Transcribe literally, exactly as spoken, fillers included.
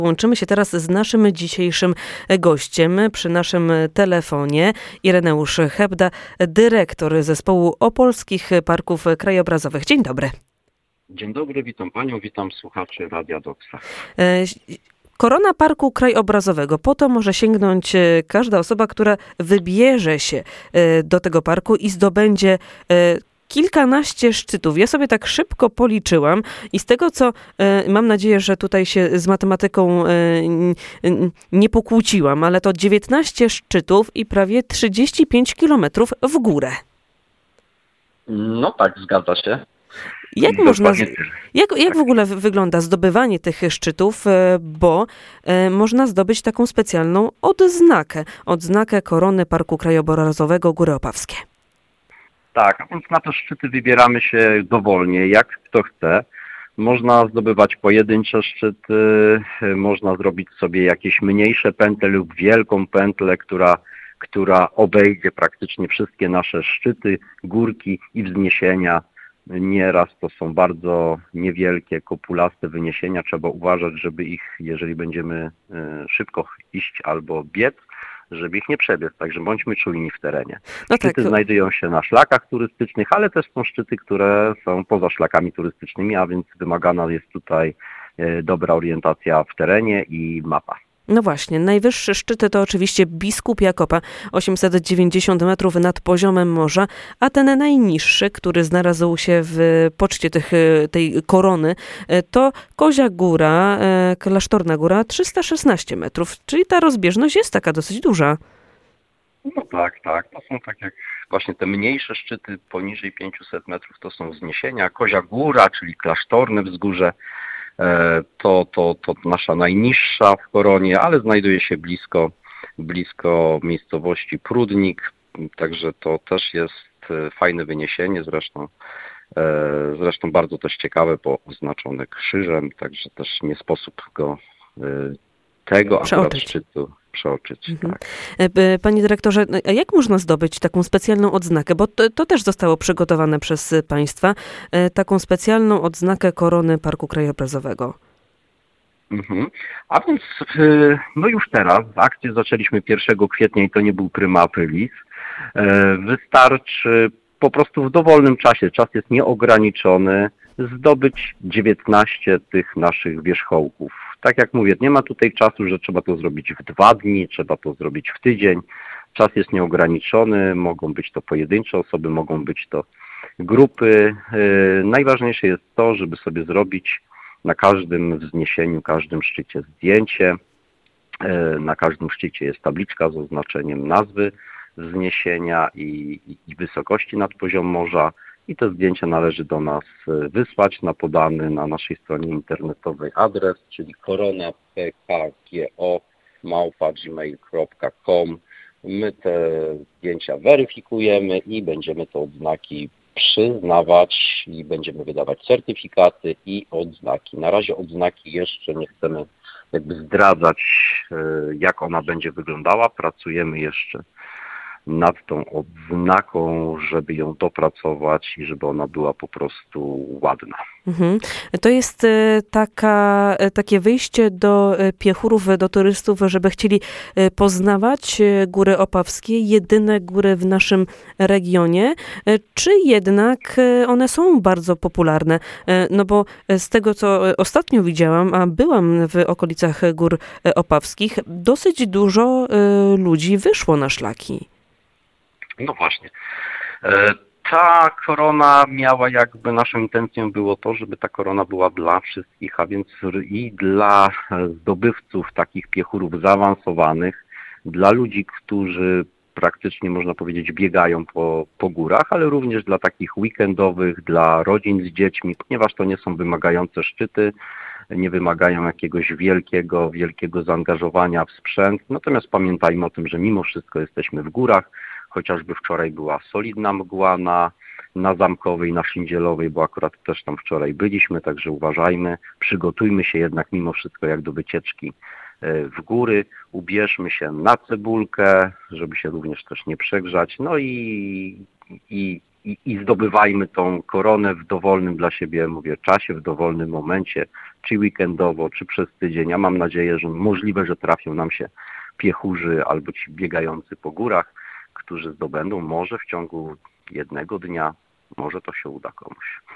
Łączymy się teraz z naszym dzisiejszym gościem przy naszym telefonie. Ireneusz Hebda, dyrektor Zespołu Opolskich Parków Krajobrazowych. Dzień dobry. Dzień dobry, witam panią, witam słuchaczy Radia Doksa. Korona Parku Krajobrazowego. Po to może sięgnąć każda osoba, która wybierze się do tego parku i zdobędzie kilkanaście szczytów. Ja sobie tak szybko policzyłam i z tego, co e, mam nadzieję, że tutaj się z matematyką e, nie pokłóciłam, ale to dziewiętnaście szczytów i prawie trzydzieści pięć kilometrów w górę. No tak, zgadza się. Jak można, jak, jak w ogóle wygląda zdobywanie tych szczytów, bo e, można zdobyć taką specjalną odznakę, odznakę Korony Parku Krajobrazowego Góry Opawskie. Tak, a więc na te szczyty wybieramy się dowolnie, jak kto chce. Można zdobywać pojedyncze szczyty, można zrobić sobie jakieś mniejsze pętle lub wielką pętlę, która, która obejdzie praktycznie wszystkie nasze szczyty, górki i wzniesienia. Nieraz to są bardzo niewielkie, kopulaste wyniesienia. Trzeba uważać, żeby ich, jeżeli będziemy szybko iść albo biec, żeby ich nie przebiec, także bądźmy czujni w terenie. No szczyty tak. znajdują się na szlakach turystycznych, ale też są szczyty, które są poza szlakami turystycznymi, a więc wymagana jest tutaj dobra orientacja w terenie i mapa. No właśnie, najwyższe szczyty to oczywiście Biskupia Kopa, osiemset dziewięćdziesiąt metrów nad poziomem morza, a ten najniższy, który znalazł się w poczcie tych, tej korony, to Kozia Góra, Klasztorna Góra, trzysta szesnaście metrów, czyli ta rozbieżność jest taka dosyć duża. No tak, tak, to są tak jak właśnie te mniejsze szczyty poniżej pięćset metrów, to są wzniesienia. Kozia Góra, czyli Klasztorne Wzgórze, To, to, to nasza najniższa w koronie, ale znajduje się blisko, blisko miejscowości Prudnik, także to też jest fajne wyniesienie, zresztą, zresztą bardzo też ciekawe, bo oznaczone krzyżem, także też nie sposób go tego akurat szczytu przeoczyć. Mhm. Tak. Panie dyrektorze, a jak można zdobyć taką specjalną odznakę? Bo to, to też zostało przygotowane przez państwa, taką specjalną odznakę Korony Parku Krajobrazowego. Mhm. A więc no już teraz, akcję zaczęliśmy pierwszego kwietnia i to nie był prima aprilis. Wystarczy po prostu w dowolnym czasie, czas jest nieograniczony, zdobyć dziewiętnaście tych naszych wierzchołków. Tak jak mówię, nie ma tutaj czasu, że trzeba to zrobić w dwa dni, trzeba to zrobić w tydzień. Czas jest nieograniczony, mogą być to pojedyncze osoby, mogą być to grupy. Najważniejsze jest to, żeby sobie zrobić na każdym wzniesieniu, każdym szczycie zdjęcie. Na każdym szczycie jest tabliczka z oznaczeniem nazwy wzniesienia i, i wysokości nad poziom morza. I to zdjęcie należy do nas wysłać na podany na naszej stronie internetowej adres, czyli korona p k g o małpa gmail kropka com. My te zdjęcia weryfikujemy i będziemy te odznaki przyznawać i będziemy wydawać certyfikaty i odznaki. Na razie odznaki jeszcze nie chcemy jakby zdradzać, jak ona będzie wyglądała. Pracujemy jeszcze nad tą odznaką, żeby ją dopracować i żeby ona była po prostu ładna. Mhm. To jest taka, takie wyjście do piechurów, do turystów, żeby chcieli poznawać góry opawskie, jedyne góry w naszym regionie, czy jednak one są bardzo popularne? No bo z tego, co ostatnio widziałam, a byłam w okolicach gór opawskich, dosyć dużo ludzi wyszło na szlaki. No właśnie. Ta korona miała jakby, naszą intencją było to, żeby ta korona była dla wszystkich, a więc i dla zdobywców takich piechurów zaawansowanych, dla ludzi, którzy praktycznie można powiedzieć biegają po, po górach, ale również dla takich weekendowych, dla rodzin z dziećmi, ponieważ to nie są wymagające szczyty, nie wymagają jakiegoś wielkiego, wielkiego zaangażowania w sprzęt. Natomiast pamiętajmy o tym, że mimo wszystko jesteśmy w górach. Chociażby wczoraj była solidna mgła na, na Zamkowej, na Szyndzielowej, bo akurat też tam wczoraj byliśmy, także uważajmy, przygotujmy się jednak mimo wszystko jak do wycieczki w góry, ubierzmy się na cebulkę, żeby się również też nie przegrzać, no i, i i, i zdobywajmy tą koronę w dowolnym dla siebie, mówię, czasie, w dowolnym momencie, czy weekendowo, czy przez tydzień. Ja mam nadzieję, że możliwe, że trafią nam się piechurzy albo ci biegający po górach, którzy zdobędą może w ciągu jednego dnia, może to się uda komuś.